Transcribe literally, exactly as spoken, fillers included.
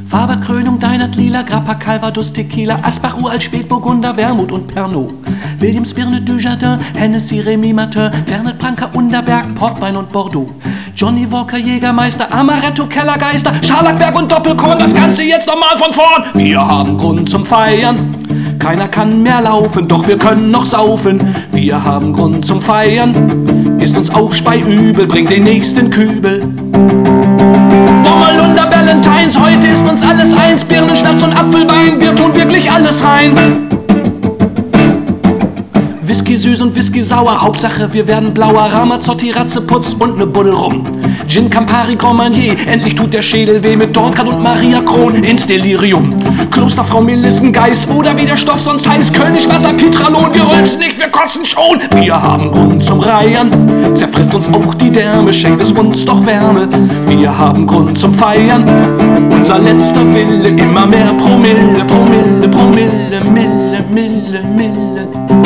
Faberkrönung, Deinert, Lila, Grappa, Calvados, Tequila, Asbach, Uralt, Spätburgunder, Wermut und Pernod. Williams, Birne, Dujardin, Hennessy, Remy Martin, Fernet, Pranker, Underberg, Portwein und Bordeaux. Johnny Walker, Jägermeister, Amaretto, Kellergeister, Scharlachberg und Doppelkorn, das Ganze jetzt nochmal von vorn. Wir haben Grund zum Feiern, keiner kann mehr laufen, doch wir können noch saufen. Wir haben Grund zum Feiern, ist uns auch speiübel, bringt den nächsten Kübel. Bommerlunder, Valentines, heute ist uns alles eins. Birnen, Schnaps und Apfelwein, wir tun wirklich alles rein. Whisky süß und Whisky sauer, Hauptsache wir werden blauer. Ramazzotti, Ratzeputz und ne Buddel rum. Gin, Campari, Grand Marnier, endlich tut der Schädel weh mit Dortgrad und Maria Kron ins Delirium. Klosterfrau, Melissengeist oder wie der Stoff sonst heißt, Königwasser, Pitralon, wir rülpsen nicht, wir kotzen schon. Wir haben Grund zum Reiern, zerfrisst uns auch die Därme, schenkt es uns doch Wärme. Wir haben Grund zum Feiern, unser letzter Wille, immer mehr Promille, Promille, Promille, Mille, Mille, Mille.